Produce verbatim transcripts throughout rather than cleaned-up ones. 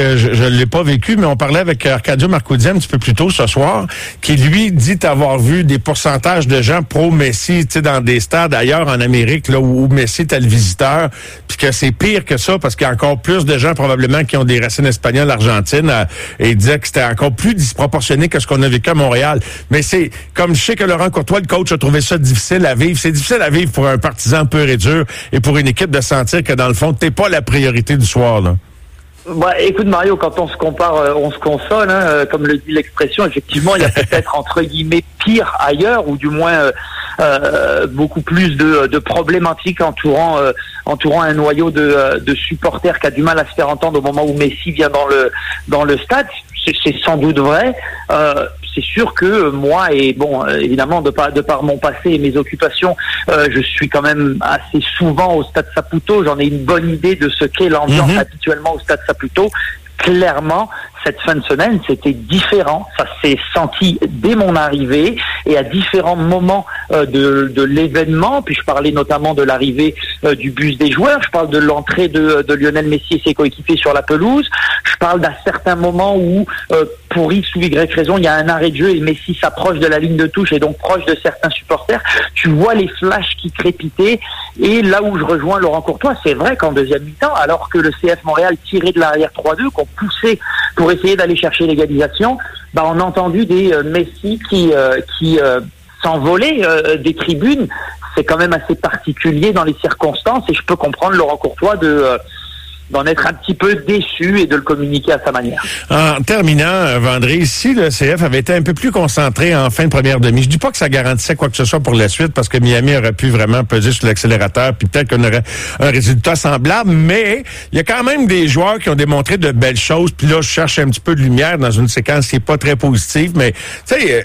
que je ne l'ai pas vécu, mais on parlait avec Arcadio Marcoudi un petit peu plus tôt ce soir, qui lui dit avoir vu des pourcentages de gens pro-Messi, tu sais, dans des stades ailleurs en Amérique, là où Messi était le visiteur, puis que c'est pire que ça, parce qu'il y a encore plus de gens probablement qui ont des racines espagnoles, Argentine, euh, et il disait que c'était encore plus disproportionné que ce qu'on a vécu à Montréal. Mais c'est, comme je sais que Laurent Courtois, le coach, a trouvé ça difficile à vivre, c'est difficile à vivre pour un partisan pur et dur, et pour une équipe de sentir que dans le fond, t'es pas la priorité du soir, là. Bah, écoute Mario, quand on se compare, euh, on se console, hein, euh, comme le dit l'expression. Effectivement, il y a peut-être entre guillemets pire ailleurs, ou du moins euh, euh, beaucoup plus de, de problématiques entourant euh, entourant un noyau de, de supporters qui a du mal à se faire entendre au moment où Messi vient dans le dans le stade. C'est, c'est sans doute vrai. Euh, c'est sûr que moi, et bon, évidemment, de par, de par mon passé et mes occupations, euh, je suis quand même assez souvent au Stade Saputo. J'en ai une bonne idée de ce qu'est l'ambiance mmh. habituellement au Stade Saputo. Clairement, cette fin de semaine, c'était différent. Ça s'est senti dès mon arrivée et à différents moments euh, de, de l'événement. Puis je parlais notamment de l'arrivée euh, du bus des joueurs. Je parle de l'entrée de, de Lionel Messi et ses coéquipiers sur la pelouse. Je parle d'un certain moment où, euh, pour X ou Y raison, il y a un arrêt de jeu et Messi s'approche de la ligne de touche et donc proche de certains supporters. Tu vois les flashs qui crépitaient. Et là où je rejoins Laurent Courtois, c'est vrai qu'en deuxième mi-temps, alors que le C F Montréal tirait de l'arrière trois deux, qu'on poussait pour essayer d'aller chercher l'égalisation, bah on a entendu des euh, Messi qui euh, qui euh, s'envolaient euh, des tribunes. C'est quand même assez particulier dans les circonstances et je peux comprendre Laurent Courtois de euh, d'en être un petit peu déçu et de le communiquer à sa manière. En terminant, Vendry, si le C F avait été un peu plus concentré en fin de première demi, je dis pas que ça garantissait quoi que ce soit pour la suite, parce que Miami aurait pu vraiment peser sur l'accélérateur, puis peut-être qu'on aurait un résultat semblable, mais il y a quand même des joueurs qui ont démontré de belles choses, puis là, je cherche un petit peu de lumière dans une séquence qui est pas très positive, mais tu sais,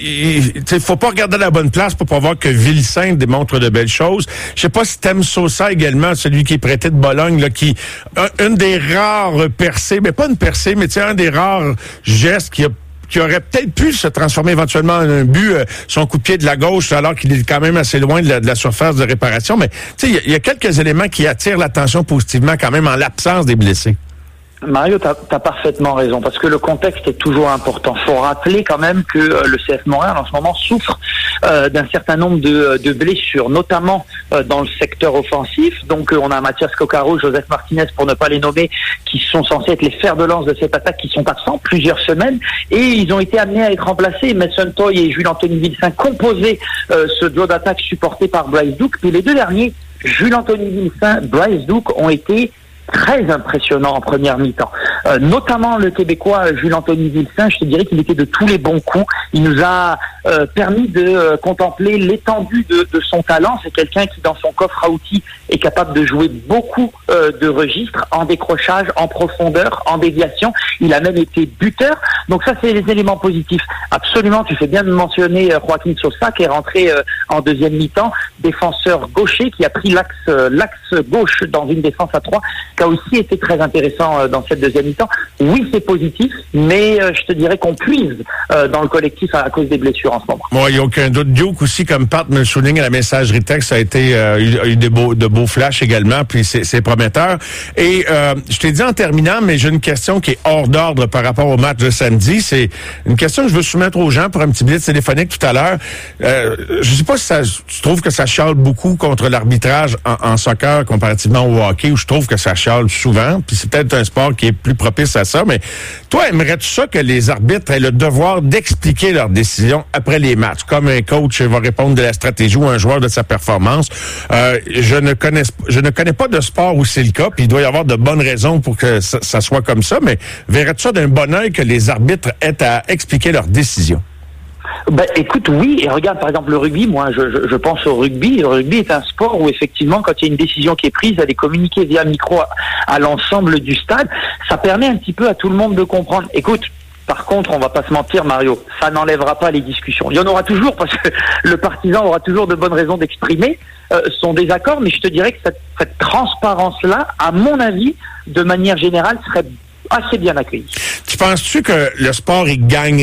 il faut pas regarder la bonne place pour pas voir que Vilsaint démontre de belles choses. Je sais pas si t'aimes Sosa également, celui qui est prêté de Bologne, là, qui une des rares percées, mais pas une percée, mais tu sais, un des rares gestes qui a qui aurait peut-être pu se transformer éventuellement en un but, euh, son coup de pied de la gauche, alors qu'il est quand même assez loin de la, de la surface de réparation. Mais tu sais, il y, y a quelques éléments qui attirent l'attention positivement quand même en l'absence des blessés. Mario, tu as parfaitement raison, parce que le contexte est toujours important. Il faut rappeler quand même que euh, le C F Montréal, en ce moment, souffre euh, d'un certain nombre de, de blessures, notamment euh, dans le secteur offensif. Donc, euh, on a Mathias Coccaro, Joseph Martinez, pour ne pas les nommer, qui sont censés être les fers de lance de cette attaque, qui sont absents plusieurs semaines, et ils ont été amenés à être remplacés. Mason Toy et Jules-Anthony Vilsaint composaient euh, ce duo d'attaque supporté par Bryce Duke. Puis les deux derniers, Jules-Anthony Vilsaint, Bryce Duke, ont été très impressionnant en première mi-temps. Euh, notamment le Québécois Jules-Anthony Vilsaint, je te dirais qu'il était de tous les bons coups. Il nous a euh, permis de euh, contempler l'étendue de, de son talent. C'est quelqu'un qui, dans son coffre à outils, est capable de jouer beaucoup euh, de registres, en décrochage, en profondeur, en déviation. Il a même été buteur. Donc ça, c'est les éléments positifs. Absolument, tu fais bien de mentionner euh, Joaquin Sosa, qui est rentré euh, en deuxième mi-temps, défenseur gaucher, qui a pris l'axe, euh, l'axe gauche dans une défense à trois, qui a aussi été très intéressant euh, dans cette deuxième mi-temps. Oui, c'est positif, mais euh, je te dirais qu'on puise euh, dans le collectif à, à cause des blessures en ce moment. Bon, il n'y a aucun doute. Duke aussi, comme Pat me le souligne à la messagerie texte, ça a été euh, eu, eu de beaux, de beaux flashs également, puis c'est, c'est prometteur. Et euh, je t'ai dit en terminant, mais j'ai une question qui est hors d'ordre par rapport au match de samedi. C'est une question que je veux soumettre aux gens pour un petit blitz téléphonique tout à l'heure. Euh, je sais pas si ça, tu trouves que ça chiale beaucoup contre l'arbitrage en, en soccer comparativement au hockey, où je trouve que ça chiale souvent, puis c'est peut-être un sport qui est plus propice à ça, mais toi, aimerais-tu ça que les arbitres aient le devoir d'expliquer leurs décisions après les matchs, comme un coach va répondre de la stratégie ou un joueur de sa performance? Euh, je ne connais je ne connais pas de sport où c'est le cas, puis il doit y avoir de bonnes raisons pour que ça, ça soit comme ça, mais verrais-tu ça d'un bon œil que les arbitres aient à expliquer leurs décisions? Ben, écoute, oui, et regarde par exemple le rugby, moi je, je, je pense au rugby. Le rugby est un sport où effectivement quand il y a une décision qui est prise, elle est communiquée via micro à, à l'ensemble du stade. Ça permet un petit peu à tout le monde de comprendre. Écoute, par contre, on va pas se mentir, Mario, ça n'enlèvera pas les discussions. Il y en aura toujours parce que le partisan aura toujours de bonnes raisons d'exprimer euh, son désaccord, mais je te dirais que cette, cette transparence-là, à mon avis, de manière générale, serait assez bien accueillie. Tu penses-tu que le sport, il gagnerait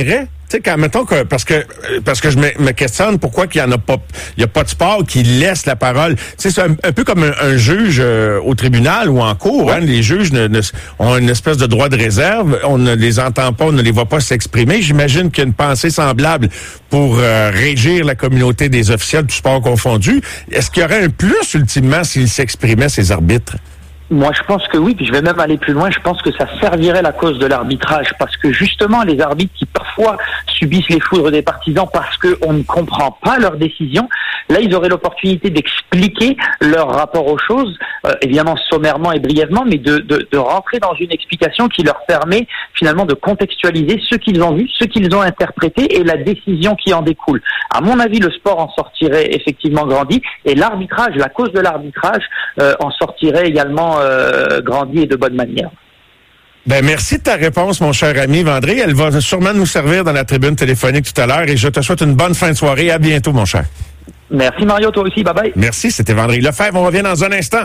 Tu sais, quand, mettons que, parce que, parce que je me, me questionne pourquoi qu'il y en a pas, il y a pas de sport qui laisse la parole. Tu sais, c'est un, un peu comme un, un juge euh, au tribunal ou en cour, ouais. hein. Les juges ne, ne, ont une espèce de droit de réserve. On ne les entend pas, on ne les voit pas s'exprimer. J'imagine qu'il y a une pensée semblable pour euh, régir la communauté des officiels, tout sport confondu. Est-ce qu'il y aurait un plus, ultimement, s'ils s'exprimaient, ces arbitres? Moi, je pense que oui, puis je vais même aller plus loin. Je pense que ça servirait la cause de l'arbitrage, parce que justement, les arbitres qui parfois subissent les foudres des partisans parce qu'on ne comprend pas leurs décisions, là, ils auraient l'opportunité d'expliquer leur rapport aux choses, euh, évidemment sommairement et brièvement, mais de, de, de rentrer dans une explication qui leur permet finalement de contextualiser ce qu'ils ont vu, ce qu'ils ont interprété et la décision qui en découle. À mon avis, le sport en sortirait effectivement grandi, et l'arbitrage, la cause de l'arbitrage, euh, en sortirait également Euh, grandi et de bonne manière. Ben merci de ta réponse, mon cher ami Vendré. Elle va sûrement nous servir dans la tribune téléphonique tout à l'heure, et je te souhaite une bonne fin de soirée. À bientôt, mon cher. Merci Mario, toi aussi. Bye bye. Merci, c'était Vendré Lefebvre. On revient dans un instant.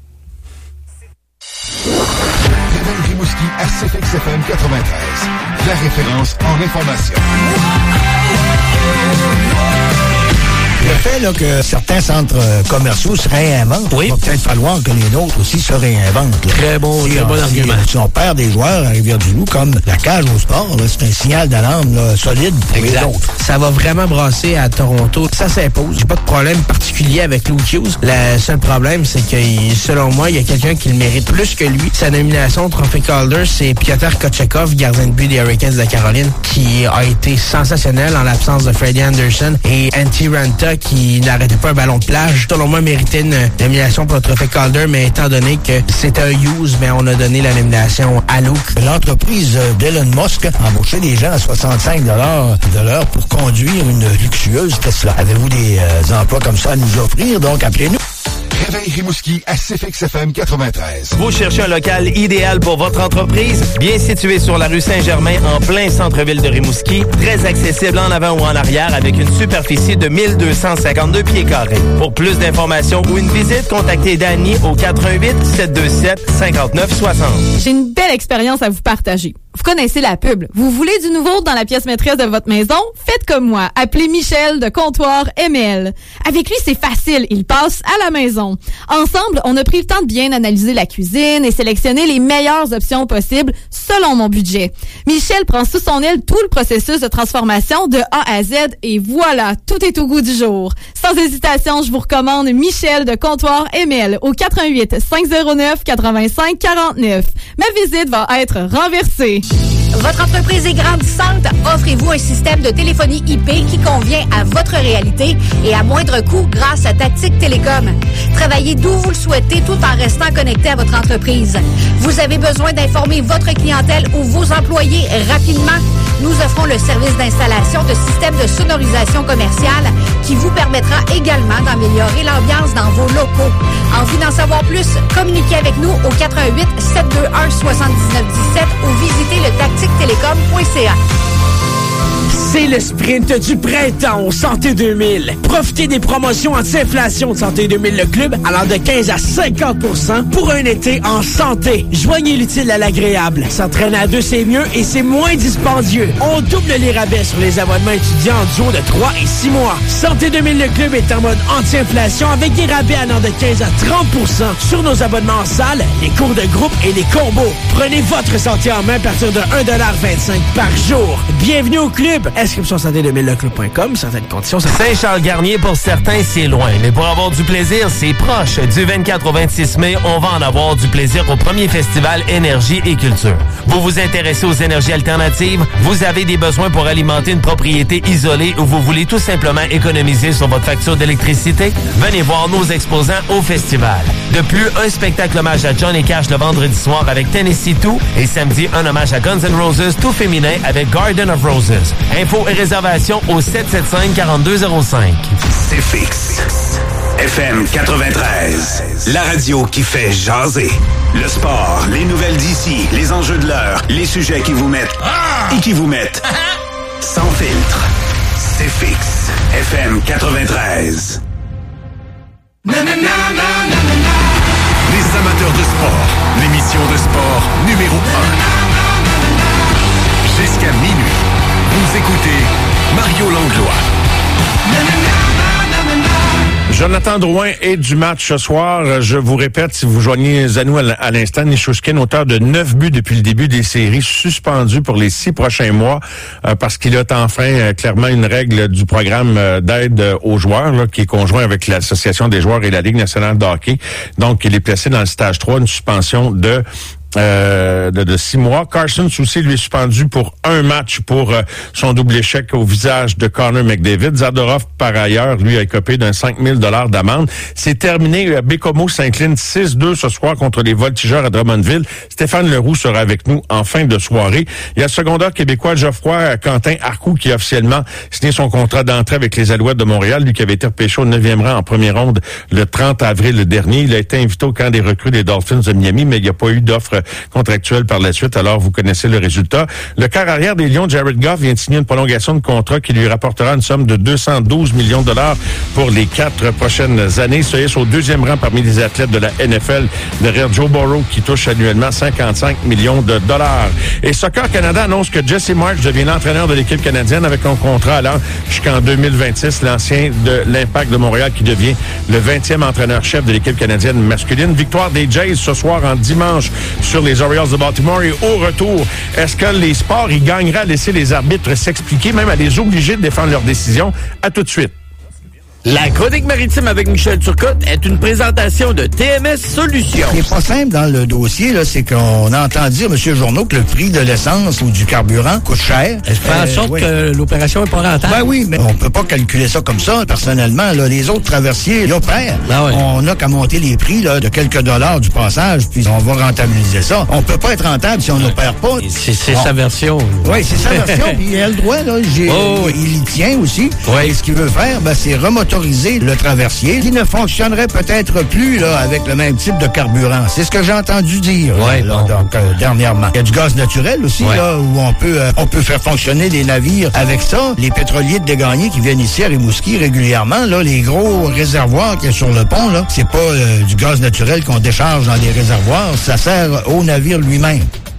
Rimouski à C F X F M quatre-vingt-treize. La référence en information. Le fait là, que certains centres euh, commerciaux se réinventent, oui. Il va peut-être falloir que les nôtres aussi se réinventent. Là. Très bon, si très on, bon argument. Si on perd des joueurs à Rivière-du-Loup, comme la cage au sport, là, c'est un signal d'alarme là, solide pour exact. Les autres. Ça va vraiment brasser à Toronto. Ça s'impose. J'ai pas de problème particulier avec Luke Hughes. Le seul problème, c'est que, selon moi, il y a quelqu'un qui le mérite plus que lui. Sa nomination au Trophée Calder, c'est Piotr Kochetkov, gardien de but des Hurricanes de la Caroline, qui a été sensationnel en l'absence de Freddie Anderson, et Antti Raanta, qui n'arrêtait pas un ballon de plage. Selon moi, méritait une nomination pour le Trophée Calder, mais étant donné que c'était un Hughes, mais on a donné la nomination à Luke. L'entreprise d'Elon Musk a embauché des gens à soixante-cinq dollars de l'heure pour conduire une luxueuse Tesla. Avez-vous des euh, emplois comme ça à nous offrir? Donc, appelez-nous. Réveil Rimouski à C F X F M quatre-vingt-treize. Vous cherchez un local idéal pour votre entreprise? Bien situé sur la rue Saint-Germain, en plein centre-ville de Rimouski, très accessible en avant ou en arrière, avec une superficie de mille deux cent cinquante-deux pieds carrés. Pour plus d'informations ou une visite, contactez Danny au quatre un huit, sept deux sept, cinq neuf six zéro. J'ai une belle expérience à vous partager. Vous connaissez la pub. Vous voulez du nouveau dans la pièce maîtresse de votre maison? Faites comme moi. Appelez Michel de Comptoir M L. Avec lui, c'est facile. Il passe à la maison. Ensemble, on a pris le temps de bien analyser la cuisine et sélectionner les meilleures options possibles selon mon budget. Michel prend sous son aile tout le processus de transformation de A à Z et voilà, tout est au goût du jour. Sans hésitation, je vous recommande Michel de Comptoir M L au quatre un huit, cinq zéro neuf, huit cinq quatre neuf. Ma visite va être renversée. Votre entreprise est grandissante? Offrez-vous un système de téléphonie I P qui convient à votre réalité et à moindre coût grâce à Tactique Télécom. Travaillez d'où vous le souhaitez tout en restant connecté à votre entreprise. Vous avez besoin d'informer votre clientèle ou vos employés rapidement? Nous offrons le service d'installation de systèmes de sonorisation commerciale qui vous permettra également d'améliorer l'ambiance dans vos locaux. Envie d'en savoir plus? Communiquez avec nous au quatre un huit, sept deux un, sept neuf un sept ou visitez le tactique télécom point c a. C'est le sprint du printemps au Santé deux mille. Profitez des promotions anti-inflation de Santé deux mille, le club, allant de quinze à cinquante pour cent pour un été en santé. Joignez l'utile à l'agréable. S'entraîner à deux, c'est mieux et c'est moins dispendieux. On double les rabais sur les abonnements étudiants en duo de trois et six mois. Santé deux mille, le club est en mode anti-inflation avec des rabais allant de quinze à trente pour cent sur nos abonnements en salle, les cours de groupe et les combos. Prenez votre santé en main à partir de un dollar vingt-cinq par jour. Bienvenue au club. Inscription santé deux mille le club point com, certaines conditions. Saint-Charles-Garnier, pour certains, c'est loin. Mais pour avoir du plaisir, c'est proche. Du vingt-quatre au vingt-six mai, on va en avoir du plaisir au premier festival Énergie et Culture. Vous vous intéressez aux énergies alternatives? Vous avez des besoins pour alimenter une propriété isolée ou vous voulez tout simplement économiser sur votre facture d'électricité? Venez voir nos exposants au festival. De plus, un spectacle hommage à Johnny Cash le vendredi soir avec Tennessee two et samedi, un hommage à Guns N' Roses tout féminin avec Garden of Roses. Infos et réservations au sept sept cinq, quatre deux zéro cinq. C'est fixe. F M quatre-vingt-treize. La radio qui fait jaser. Le sport, les nouvelles d'ici, les enjeux de l'heure, les sujets qui vous mettent et qui vous mettent sans filtre. C'est fixe. F M quatre-vingt-treize. Les amateurs de sport. L'émission de sport numéro un. Jusqu'à minuit. Vous écoutez Mario Langlois. Jonathan Drouin est du match ce soir. Je vous répète, si vous joignez à nous à l'instant, Nichushkin, auteur de neuf buts depuis le début des séries, suspendu pour les six prochains mois euh, parce qu'il a enfreint euh, clairement une règle du programme euh, d'aide aux joueurs, là, qui est conjoint avec l'Association des joueurs et la Ligue nationale de hockey. Donc, il est placé dans le stage trois, une suspension de... Euh, de, de six mois. Carson aussi, lui, est suspendu pour un match pour euh, son double échec au visage de Connor McDavid. Zadorov, par ailleurs, lui, a écopé d'un cinq mille dollars d'amende. C'est terminé. Bécomo s'incline six deux ce soir contre les Voltigeurs à Drummondville. Stéphane Leroux sera avec nous en fin de soirée. Il y a le secondaire québécois Geoffroy Quentin Arcou qui a officiellement signé son contrat d'entrée avec les Alouettes de Montréal, lui qui avait été repêché au neuvième rang en première ronde le trente avril dernier. Il a été invité au camp des recrues des Dolphins de Miami, mais il n'y a pas eu d'offre contractuel par la suite, alors vous connaissez le résultat. Le quart arrière des Lions, Jared Goff, vient de signer une prolongation de contrat qui lui rapportera une somme de deux cent douze millions de dollars pour les quatre prochaines années. Il est au deuxième rang parmi les athlètes de la N F L, derrière Joe Burrow qui touche annuellement cinquante-cinq millions de dollars. Et Soccer Canada annonce que Jesse Marsh devient l'entraîneur de l'équipe canadienne avec un contrat allant jusqu'en deux mille vingt-six. L'ancien de l'Impact de Montréal qui devient le vingtième entraîneur-chef de l'équipe canadienne masculine. Victoire des Jays ce soir en dimanche sur les Orioles de Baltimore. Et au retour, est-ce que les sports y gagneraient à laisser les arbitres s'expliquer, même à les obliger de défendre leurs décisions? À tout de suite. La chronique maritime avec Michel Turcotte est une présentation de T M S Solutions. Ce qui n'est pas simple dans le dossier, là, c'est qu'on entend dire, M. Journeau, que le prix de l'essence ou du carburant coûte cher. Est-ce que euh, en sorte oui. que l'opération n'est pas rentable? Ben oui, mais on peut pas calculer ça comme ça. Personnellement, là, les autres traversiers, ils opèrent. Ah oui. On n'a qu'à monter les prix là, de quelques dollars du passage, puis on va rentabiliser ça. On peut pas être rentable si on n'opère pas. C'est, c'est bon. sa version. Oui, c'est sa version, puis il a le droit. Là, j'ai, oh, oui. Il y tient aussi. Oui. Et ce qu'il veut faire, ben, c'est remotoriser le traversier qui ne fonctionnerait peut-être plus là avec le même type de carburant. C'est ce que j'ai entendu dire ouais, là, bon. donc, euh, dernièrement. Il y a du gaz naturel aussi ouais. là où on peut euh, on peut faire fonctionner des navires avec ça. Les pétroliers de Degagné qui viennent ici à Rimouski régulièrement, là, les gros réservoirs qu'il y a sur le pont, là, c'est pas euh, du gaz naturel qu'on décharge dans les réservoirs, ça sert au navire lui-même.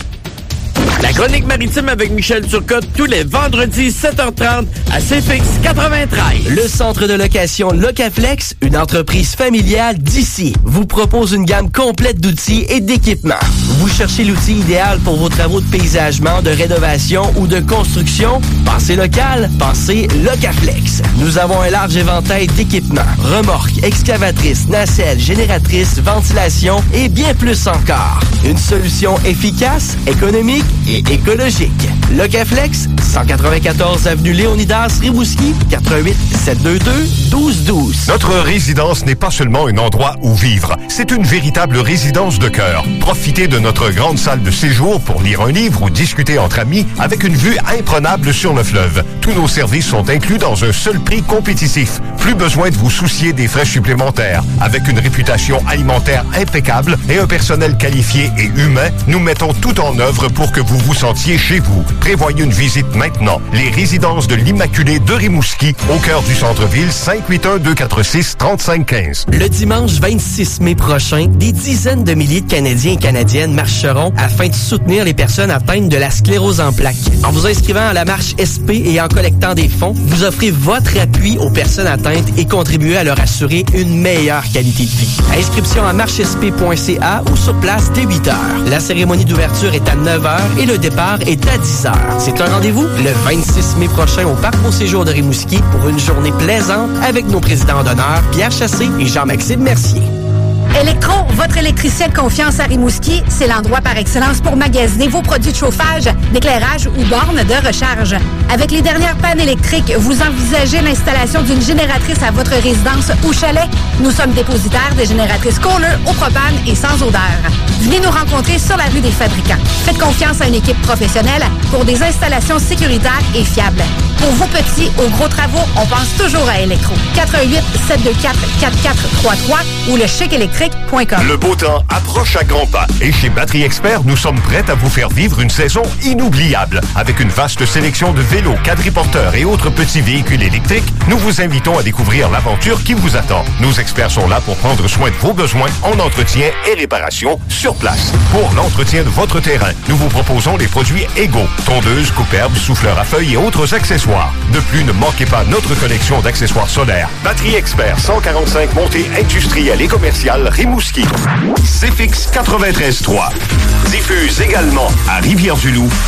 La chronique maritime avec Michel Turcotte tous les vendredis sept heures trente à C F X quatre-vingt-treize. Le centre de location Locaflex, une entreprise familiale d'ici, vous propose une gamme complète d'outils et d'équipements. Vous cherchez l'outil idéal pour vos travaux de paysagement, de rénovation ou de construction? Pensez local, pensez Locaflex. Nous avons un large éventail d'équipements, remorques, excavatrices, nacelles, génératrices, ventilation et bien plus encore. Une solution efficace, économique et écologique. Locaflex, cent quatre-vingt-quatorze avenue Léonidas, Rimouski, quatre un huit sept deux deux un deux un deux. Notre résidence n'est pas seulement un endroit où vivre, c'est une véritable résidence de cœur. Profitez de notre grande salle de séjour pour lire un livre ou discuter entre amis avec une vue imprenable sur le fleuve. Tous nos services sont inclus dans un seul prix compétitif. Plus besoin de vous soucier des frais supplémentaires. Avec une réputation alimentaire impeccable et un personnel qualifié et humain, nous mettons tout en œuvre pour que vous vous sentiez chez vous. Prévoyez une visite maintenant. Les résidences de l'Immaculée de Rimouski, au cœur du centre-ville, cinq huit un deux quatre six trois cinq un cinq. Le dimanche vingt-six mai prochain, des dizaines de milliers de Canadiens et Canadiennes marcheront afin de soutenir les personnes atteintes de la sclérose en plaques. En vous inscrivant à la marche S P et en collectant des fonds, vous offrez votre appui aux personnes atteintes et contribuez à leur assurer une meilleure qualité de vie. Inscription à marche s p point c a ou sur place dès huit heures. La cérémonie d'ouverture est à neuf heures et le départ est à dix heures. C'est un rendez-vous le vingt-six mai prochain au Parc Beau Séjour de Rimouski pour une journée plaisante avec nos présidents d'honneur Pierre Chassé et Jean-Maxime Mercier. Électro, votre électricien de confiance à Rimouski, c'est l'endroit par excellence pour magasiner vos produits de chauffage, d'éclairage ou bornes de recharge. Avec les dernières pannes électriques, vous envisagez l'installation d'une génératrice à votre résidence ou chalet? Nous sommes dépositaires des génératrices Kohler au propane et sans odeur. Venez nous rencontrer sur la rue des Fabricants. Faites confiance à une équipe professionnelle pour des installations sécuritaires et fiables. Pour vos petits ou gros travaux, on pense toujours à Électro. quatre un huit sept deux quatre quatre quatre trois trois ou le chic électrique point com. Le beau temps approche à grands pas et chez Batterie Expert, nous sommes prêts à vous faire vivre une saison inoubliable. Avec une vaste sélection de vélos, quadriporteurs et autres petits véhicules électriques, nous vous invitons à découvrir l'aventure qui vous attend. Nos experts sont là pour prendre soin de vos besoins en entretien et réparation sur place. Pour l'entretien de votre terrain, nous vous proposons les produits égaux, tondeuses, couperbes, souffleurs à feuilles et autres accessoires. accessoires. De plus, ne manquez pas notre collection d'accessoires solaires. Batterie Expert cent quarante-cinq montée industrielle et commerciale Rimouski. C F X quatre-vingt-treize trois. Diffuse également à Rivière-du-Loup,